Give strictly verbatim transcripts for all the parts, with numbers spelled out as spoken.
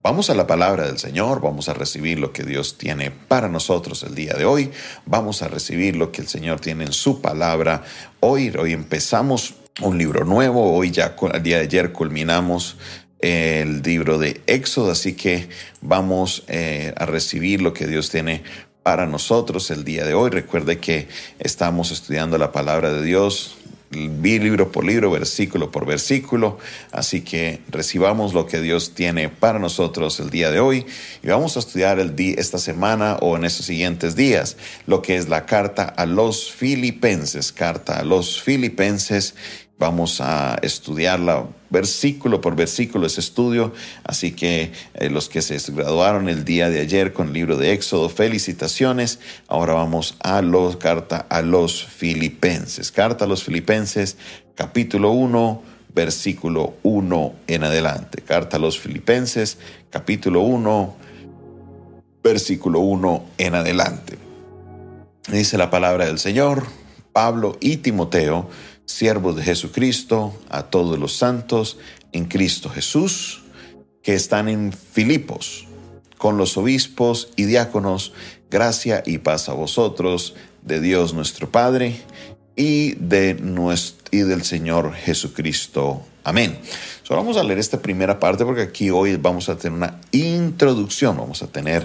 Vamos a la palabra del Señor, vamos a recibir lo que Dios tiene para nosotros el día de hoy, vamos a recibir lo que el Señor tiene en su palabra. Hoy, hoy empezamos un libro nuevo, hoy ya el día de ayer culminamos el libro de Éxodo, así que vamos eh, a recibir lo que Dios tiene para nosotros el día de hoy. Recuerde que estamos estudiando la palabra de Dios, libro por libro, versículo por versículo, así que recibamos lo que Dios tiene para nosotros el día de hoy y vamos a estudiar el día, esta semana o en estos siguientes días lo que es la carta a los Filipenses, carta a los Filipenses. Vamos a estudiarla versículo por versículo, ese estudio. Así que eh, los que se graduaron el día de ayer con el libro de Éxodo, felicitaciones. Ahora vamos a la carta a los Filipenses. Carta a los Filipenses, capítulo uno, versículo uno en adelante. Carta a los Filipenses, capítulo uno, versículo uno en adelante. Dice la palabra del Señor: Pablo y Timoteo, siervos de Jesucristo, a todos los santos en Cristo Jesús, que están en Filipos, con los obispos y diáconos, gracia y paz a vosotros, de Dios nuestro Padre y, de nuestro, y del Señor Jesucristo. Amén. Solo vamos a leer esta primera parte porque aquí hoy vamos a tener una introducción, vamos a tener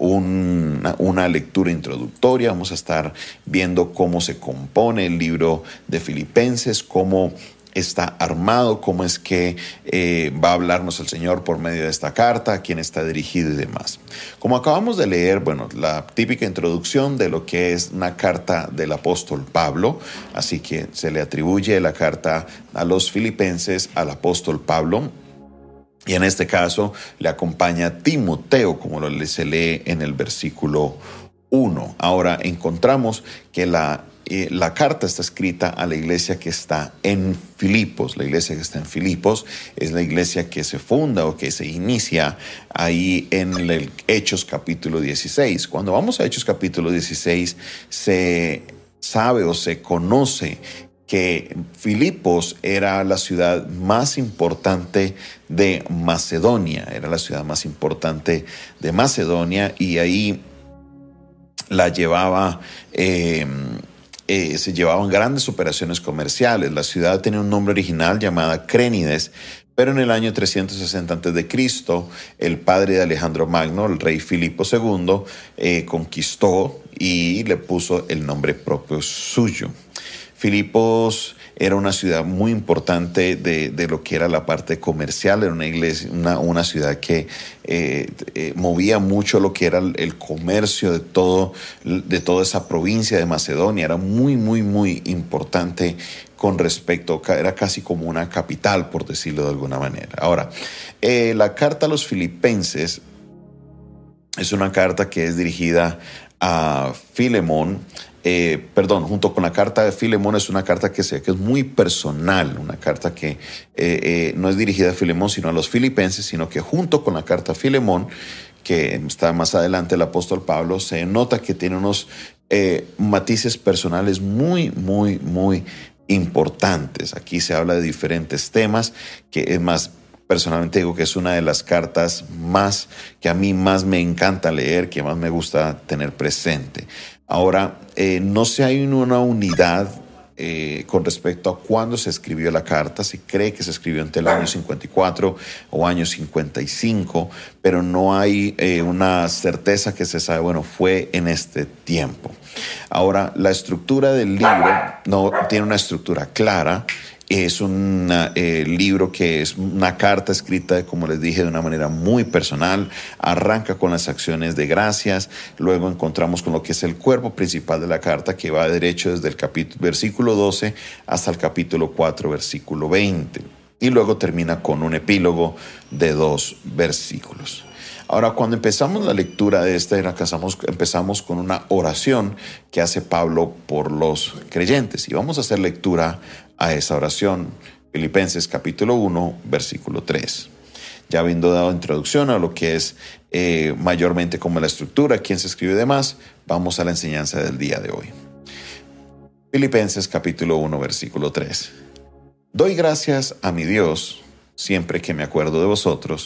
una, una lectura introductoria, vamos a estar viendo cómo se compone el libro de Filipenses, cómo está armado, cómo es que eh, va a hablarnos el Señor por medio de esta carta, a quién está dirigido y demás. Como acabamos de leer, bueno, la típica introducción de lo que es una carta del apóstol Pablo, así que se le atribuye la carta a los Filipenses al apóstol Pablo. Y en este caso le acompaña Timoteo, como lo se lee en el versículo uno. Ahora encontramos que la Eh, la carta está escrita a la iglesia que está en Filipos. La iglesia que está en Filipos es la iglesia que se funda o que se inicia ahí en el Hechos capítulo dieciséis. Cuando vamos a Hechos capítulo dieciséis, se sabe o se conoce que Filipos era la ciudad más importante de Macedonia. Era la ciudad más importante de Macedonia y ahí la llevaba... Eh, Eh, se llevaban grandes operaciones comerciales. La ciudad tenía un nombre original llamada Crénides, pero en el año trescientos sesenta antes de Cristo, el padre de Alejandro Magno, el rey Filipo segundo, eh, conquistó y le puso el nombre propio suyo. Filipos era una ciudad muy importante de, de lo que era la parte comercial, era una iglesia, una, una ciudad que eh, eh, movía mucho lo que era el, el comercio de todo, de toda esa provincia de Macedonia. Era muy, muy, muy importante con respecto, era casi como una capital, por decirlo de alguna manera. Ahora, eh, la carta a los Filipenses es una carta que es dirigida a Filemón. Eh, perdón, junto con la carta de Filemón es una carta que, sé, que es muy personal, una carta que eh, eh, no es dirigida a Filemón sino a los filipenses, sino que junto con la carta a Filemón, que está más adelante el apóstol Pablo, se nota que tiene unos eh, matices personales muy, muy, muy importantes. Aquí se habla de diferentes temas, que es más, personalmente digo que es una de las cartas más que a mí más me encanta leer, que más me gusta tener presente. Ahora, eh, no sé, hay una unidad eh, con respecto a cuándo se escribió la carta. Se cree que se escribió entre el año cincuenta y cuatro o año cincuenta y cinco, pero no hay eh, una certeza que se sabe, bueno, fue en este tiempo. Ahora, la estructura del libro no tiene una estructura clara. Es un eh, libro que es una carta escrita, como les dije, de una manera muy personal. Arranca con las acciones de gracias. Luego encontramos con lo que es el cuerpo principal de la carta, que va derecho desde el capítulo, versículo doce hasta el capítulo cuatro, versículo veinte. Y luego termina con un epílogo de dos versículos. Ahora, cuando empezamos la lectura de esta, empezamos con una oración que hace Pablo por los creyentes. Y vamos a hacer lectura a esa oración. Filipenses capítulo uno, versículo tres. Ya habiendo dado introducción a lo que es eh, mayormente como la estructura, quién se escribe y demás, vamos a la enseñanza del día de hoy. Filipenses capítulo uno, versículo tres. Doy gracias a mi Dios siempre que me acuerdo de vosotros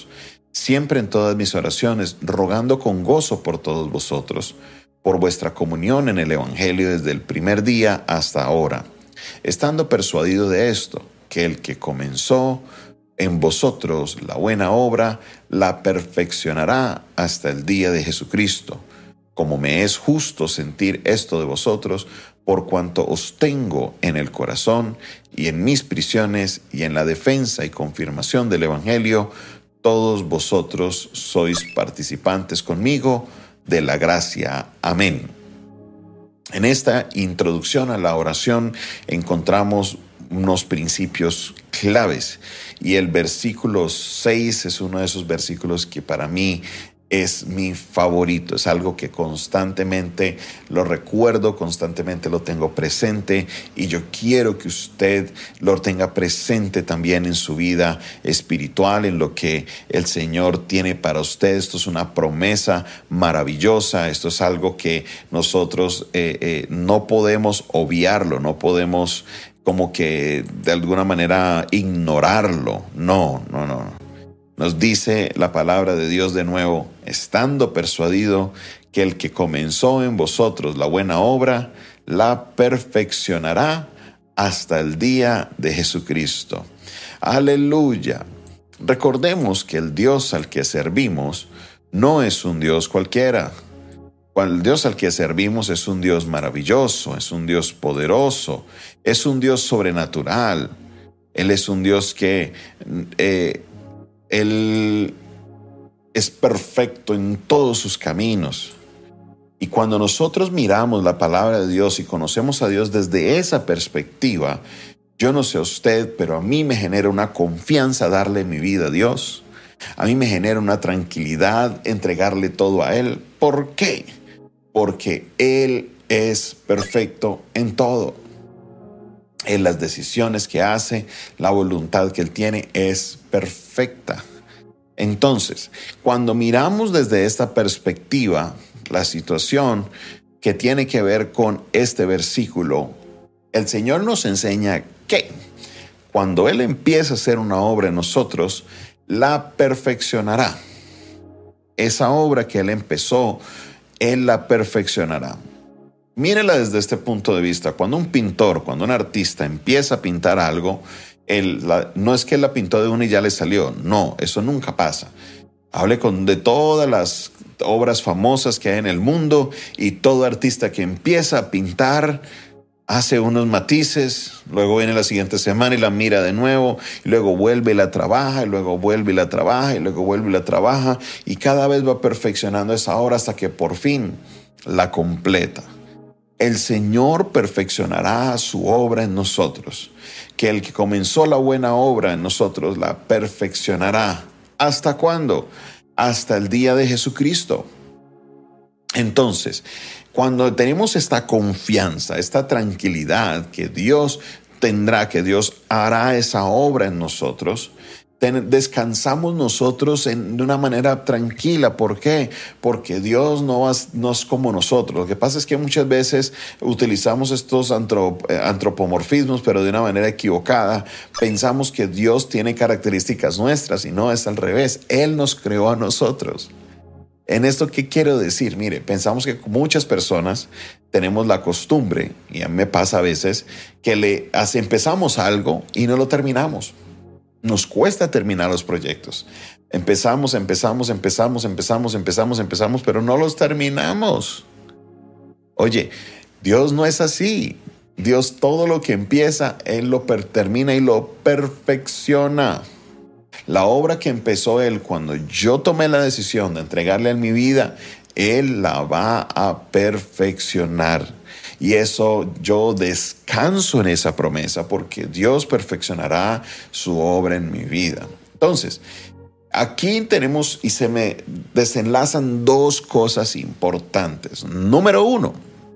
siempre en todas mis oraciones, rogando con gozo por todos vosotros, por vuestra comunión en el Evangelio desde el primer día hasta ahora, estando persuadido de esto, que el que comenzó en vosotros la buena obra, la perfeccionará hasta el día de Jesucristo. Como me es justo sentir esto de vosotros, por cuanto os tengo en el corazón y en mis prisiones y en la defensa y confirmación del Evangelio, todos vosotros sois participantes conmigo de la gracia. Amén. En esta introducción a la oración encontramos unos principios claves y el versículo seis es uno de esos versículos que para mí es mi favorito, es algo que constantemente lo recuerdo, constantemente lo tengo presente y yo quiero que usted lo tenga presente también en su vida espiritual, en lo que el Señor tiene para usted. Esto es una promesa maravillosa, esto es algo que nosotros eh, eh, no podemos obviarlo, no podemos como que de alguna manera ignorarlo, no, no, no. Nos dice la palabra de Dios de nuevo, estando persuadido que el que comenzó en vosotros la buena obra, la perfeccionará hasta el día de Jesucristo. Aleluya. Recordemos que el Dios al que servimos no es un Dios cualquiera. El Dios al que servimos es un Dios maravilloso, es un Dios poderoso, es un Dios sobrenatural. Él es un Dios que eh, Él es perfecto en todos sus caminos. Y cuando nosotros miramos la palabra de Dios y conocemos a Dios desde esa perspectiva, yo no sé a usted, pero a mí me genera una confianza darle mi vida a Dios. A mí me genera una tranquilidad entregarle todo a Él. ¿Por qué? Porque Él es perfecto en todo. En las decisiones que hace, la voluntad que Él tiene es perfecta. Entonces, cuando miramos desde esta perspectiva la situación que tiene que ver con este versículo, el Señor nos enseña que cuando Él empieza a hacer una obra en nosotros, la perfeccionará. Esa obra que Él empezó, Él la perfeccionará. Mírela desde este punto de vista. Cuando un pintor, cuando un artista empieza a pintar algo, él, la, no es que él la pintó de una y ya le salió. No, eso nunca pasa. Hable con, de todas las obras famosas que hay en el mundo y todo artista que empieza a pintar hace unos matices, luego viene la siguiente semana y la mira de nuevo, y luego vuelve y la trabaja, y luego vuelve y la trabaja, y luego vuelve y la trabaja, y cada vez va perfeccionando esa obra hasta que por fin la completa. El Señor perfeccionará su obra en nosotros, que el que comenzó la buena obra en nosotros la perfeccionará. ¿Hasta cuándo? Hasta el día de Jesucristo. Entonces, cuando tenemos esta confianza, esta tranquilidad que Dios tendrá, que Dios hará esa obra en nosotros, descansamos nosotros en, de una manera tranquila. ¿Por qué? Porque Dios no es, no es como nosotros. Lo que pasa es que muchas veces utilizamos estos antrop, antropomorfismos, pero de una manera equivocada. Pensamos que Dios tiene características nuestras y no, es al revés. Él nos creó a nosotros. En esto, ¿qué quiero decir? Mire, pensamos que muchas personas tenemos la costumbre, y a mí me pasa a veces, que le hace, empezamos algo y no lo terminamos. Nos cuesta terminar los proyectos. Empezamos, empezamos, empezamos, empezamos, empezamos, empezamos, pero no los terminamos. Oye, Dios no es así. Dios todo lo que empieza, Él lo termina y lo perfecciona. La obra que empezó Él cuando yo tomé la decisión de entregarle en mi vida, Él la va a perfeccionar. Y eso, yo descanso en esa promesa porque Dios perfeccionará su obra en mi vida. Entonces, aquí tenemos y se me desenlazan dos cosas importantes. Número uno,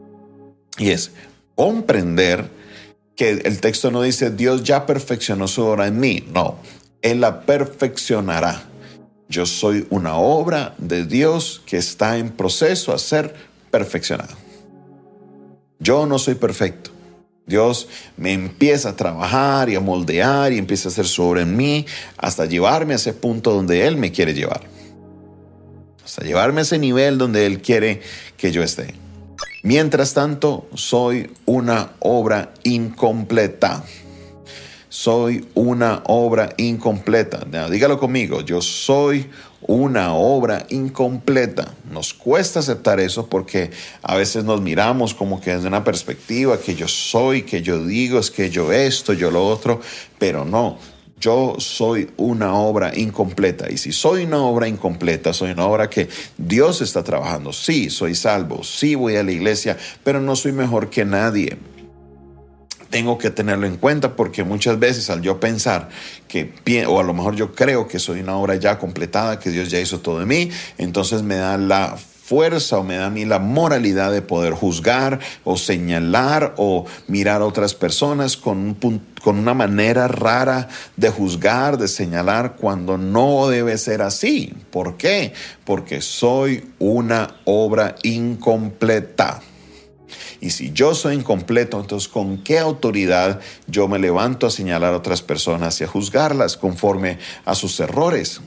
y es comprender que el texto no dice Dios ya perfeccionó su obra en mí. No, Él la perfeccionará. Yo soy una obra de Dios que está en proceso a ser perfeccionada. Yo no soy perfecto. Dios me empieza a trabajar y a moldear y empieza a hacer su obra en mí hasta llevarme a ese punto donde Él me quiere llevar. Hasta llevarme a ese nivel donde Él quiere que yo esté. Mientras tanto, soy una obra incompleta. Soy una obra incompleta. Now, dígalo conmigo, yo soy una obra incompleta. Nos cuesta aceptar eso porque a veces nos miramos como que desde una perspectiva que yo soy, que yo digo, es que yo esto, yo lo otro, pero no. Yo soy una obra incompleta. Y si soy una obra incompleta, soy una obra que Dios está trabajando. Sí, soy salvo, sí voy a la iglesia, pero no soy mejor que nadie. Tengo que tenerlo en cuenta porque muchas veces al yo pensar que, o a lo mejor yo creo que soy una obra ya completada, que Dios ya hizo todo de mí, entonces me da la fuerza o me da a mí la moralidad de poder juzgar o señalar o mirar a otras personas con, un, con una manera rara de juzgar, de señalar cuando no debe ser así. ¿Por qué? Porque soy una obra incompleta. Y si yo soy incompleto, entonces ¿con qué autoridad yo me levanto a señalar a otras personas y a juzgarlas conforme a sus errores,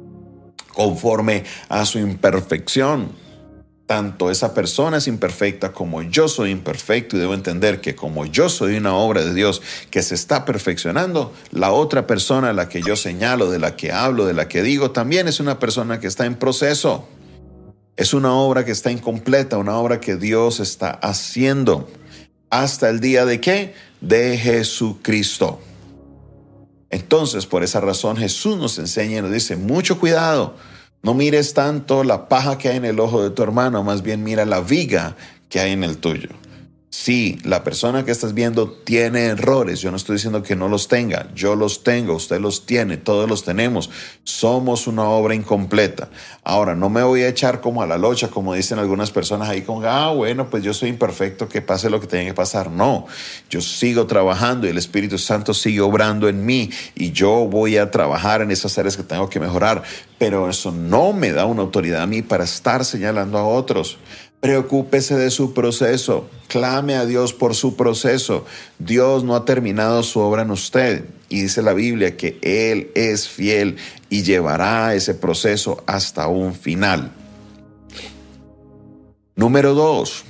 conforme a su imperfección? Tanto esa persona es imperfecta como yo soy imperfecto y debo entender que como yo soy una obra de Dios que se está perfeccionando, la otra persona a la que yo señalo, de la que hablo, de la que digo, también es una persona que está en proceso. Es una obra que está incompleta, una obra que Dios está haciendo hasta el día de ¿qué? De Jesucristo. Entonces, por esa razón, Jesús nos enseña y nos dice, mucho cuidado, no mires tanto la paja que hay en el ojo de tu hermano, más bien mira la viga que hay en el tuyo. Sí, la persona que estás viendo tiene errores. Yo no estoy diciendo que no los tenga. Yo los tengo, usted los tiene, todos los tenemos. Somos una obra incompleta. Ahora, no me voy a echar como a la locha, como dicen algunas personas ahí, como, ah, bueno, pues yo soy imperfecto, que pase lo que tenga que pasar. No, yo sigo trabajando y el Espíritu Santo sigue obrando en mí y yo voy a trabajar en esas áreas que tengo que mejorar. Pero eso no me da una autoridad a mí para estar señalando a otros. Preocúpese de su proceso, clame a Dios por su proceso. Dios no ha terminado su obra en usted y dice la Biblia que Él es fiel y llevará ese proceso hasta un final. Número dos,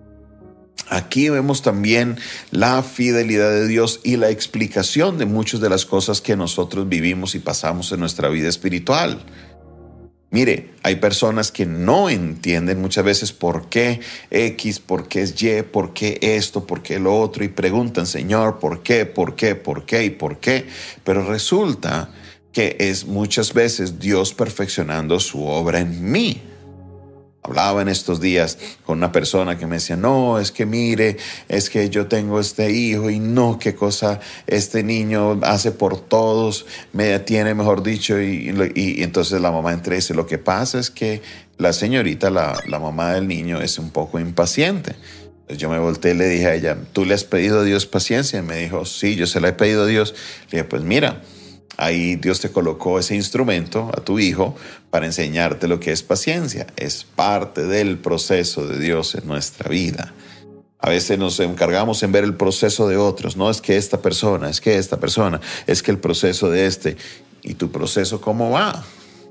aquí vemos también la fidelidad de Dios y la explicación de muchas de las cosas que nosotros vivimos y pasamos en nuestra vida espiritual. Mire, hay personas que no entienden muchas veces por qué X, por qué es Y, por qué esto, por qué lo otro, y preguntan, Señor, ¿por qué, por qué, por qué y por qué? Pero resulta que es muchas veces Dios perfeccionando su obra en mí. Hablaba en estos días con una persona que me decía, no, es que mire, es que yo tengo este hijo y no, qué cosa este niño hace por todos, me tiene, mejor dicho, y, y, y entonces la mamá entra y dice, lo que pasa es que la señorita, la, la mamá del niño, es un poco impaciente. Entonces yo me volteé y le dije a ella, ¿tú le has pedido a Dios paciencia? Y me dijo, sí, yo se la he pedido a Dios. Le dije, pues mira, ahí Dios te colocó ese instrumento a tu hijo para enseñarte lo que es paciencia. Es parte del proceso de Dios en nuestra vida. A veces nos encargamos en ver el proceso de otros. No es que esta persona, es que esta persona, es que el proceso de este. ¿Y tu proceso cómo va?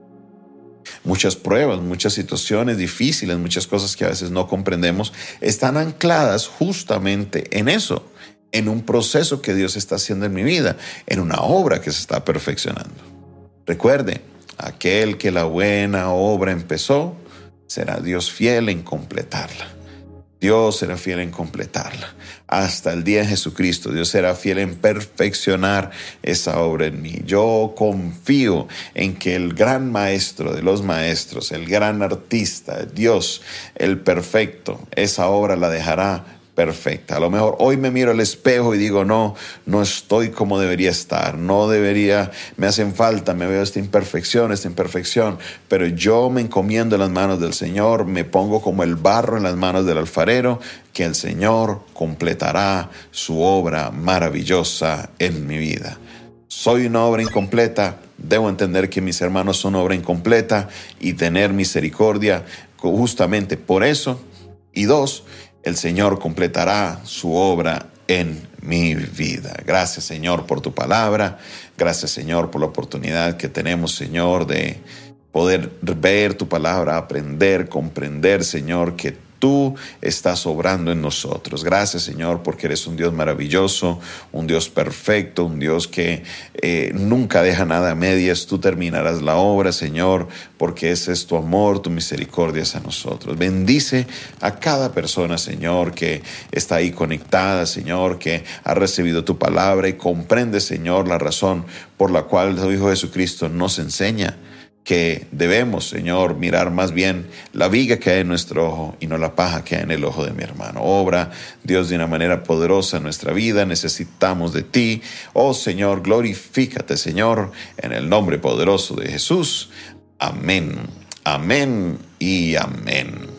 Muchas pruebas, muchas situaciones difíciles, muchas cosas que a veces no comprendemos, están ancladas justamente en eso. En un proceso que Dios está haciendo en mi vida, en una obra que se está perfeccionando. Recuerde, aquel que la buena obra empezó, será Dios fiel en completarla. Dios será fiel en completarla. Hasta el día de Jesucristo, Dios será fiel en perfeccionar esa obra en mí. Yo confío en que el gran maestro de los maestros, el gran artista, Dios, el perfecto, esa obra la dejará perfecta. A lo mejor hoy me miro al espejo y digo, no, no estoy como debería estar, no debería, me hacen falta, me veo esta imperfección, esta imperfección, pero yo me encomiendo en las manos del Señor, me pongo como el barro en las manos del alfarero, que el Señor completará su obra maravillosa en mi vida. Soy una obra incompleta, debo entender que mis hermanos son obra incompleta y tener misericordia justamente por eso. Y dos, el Señor completará su obra en mi vida. Gracias, Señor, por tu palabra. Gracias, Señor, por la oportunidad que tenemos, Señor, de poder ver tu palabra, aprender, comprender, Señor, que tú estás obrando en nosotros. Gracias, Señor, porque eres un Dios maravilloso, un Dios perfecto, un Dios que eh, nunca deja nada a medias. Tú terminarás la obra, Señor, porque ese es tu amor, tu misericordia hacia nosotros. Bendice a cada persona, Señor, que está ahí conectada, Señor, que ha recibido tu palabra y comprende, Señor, la razón por la cual tu Hijo Jesucristo nos enseña que debemos, Señor, mirar más bien la viga que hay en nuestro ojo y no la paja que hay en el ojo de mi hermano. Obra, Dios, de una manera poderosa en nuestra vida. Necesitamos de ti. Oh, Señor, glorifícate, Señor, en el nombre poderoso de Jesús. Amén, amén y amén.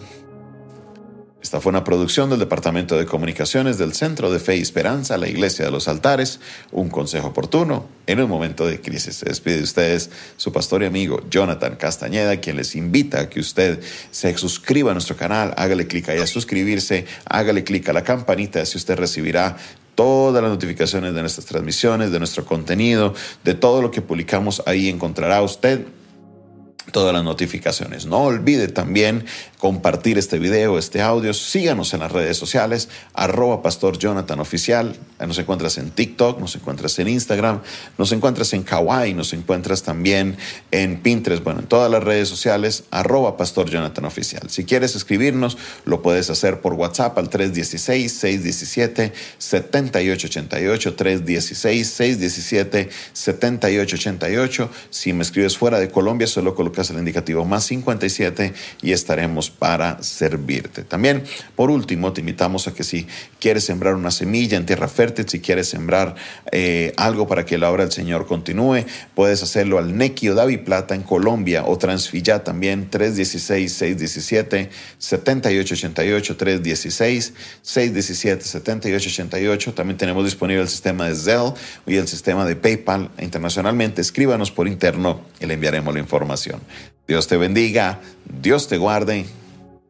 Esta fue una producción del Departamento de Comunicaciones del Centro de Fe y Esperanza, la Iglesia de los Altares. Un consejo oportuno en un momento de crisis. Se despide de ustedes su pastor y amigo Jonathan Castañeda, quien les invita a que usted se suscriba a nuestro canal. Hágale clic ahí a suscribirse, hágale clic a la campanita, así usted recibirá todas las notificaciones de nuestras transmisiones, de nuestro contenido, de todo lo que publicamos. Ahí encontrará usted todas las notificaciones. No olvide también compartir este video, este audio. Síganos en las redes sociales, arroba Pastor Jonathan Oficial. Nos encuentras en TikTok, nos encuentras en Instagram, nos encuentras en Kawaii, nos encuentras también en Pinterest. Bueno, en todas las redes sociales, arroba Pastor Jonathan Oficial. Si quieres escribirnos, lo puedes hacer por WhatsApp al tres uno seis, seis uno siete, siete ocho ocho ocho, tres uno seis, seis uno siete, siete ocho ocho ocho. Si me escribes fuera de Colombia, solo colocas el indicativo más cincuenta y siete y estaremos para servirte. También, por último, te invitamos a que si quieres sembrar una semilla en tierra fértil, si quieres sembrar eh, algo para que la obra del Señor continúe, puedes hacerlo al Nequi Davi Plata en Colombia o Transfilla también, tres uno seis, seis uno siete, siete ocho ocho ocho, tres uno seis, seis uno siete, siete ocho ocho ocho. También tenemos disponible el sistema de Zelle y el sistema de PayPal internacionalmente. Escríbanos por interno y le enviaremos la información. Dios te bendiga, Dios te guarde.